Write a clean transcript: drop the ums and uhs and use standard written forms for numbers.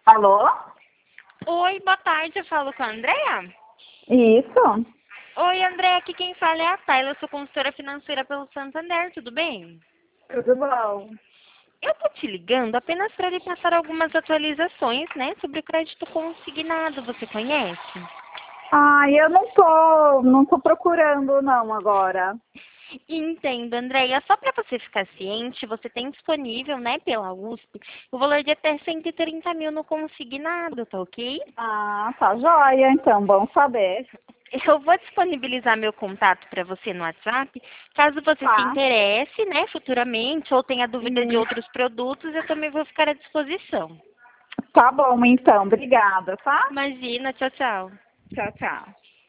Alô? Oi, boa tarde, eu falo com a Andrea. Isso? Oi, Andrea, aqui quem fala é a Tayla, eu sou consultora financeira pelo Santander, tudo bem? Tudo bom? Eu tô te ligando apenas para lhe passar algumas atualizações, né, sobre o crédito consignado, você conhece? Eu não tô procurando não agora. Entendo, Andréia. Só para você ficar ciente, você tem disponível, né, pela USP, o valor de até 130 mil no consignado, tá ok? Tá joia, então, bom saber. Eu vou disponibilizar meu contato para você no WhatsApp. Caso você se Tá. interesse, né, futuramente, ou tenha dúvida de Isso. outros produtos, eu também vou ficar à disposição. Tá bom, então, obrigada, tá? Imagina, tchau, tchau. Tchau, tchau.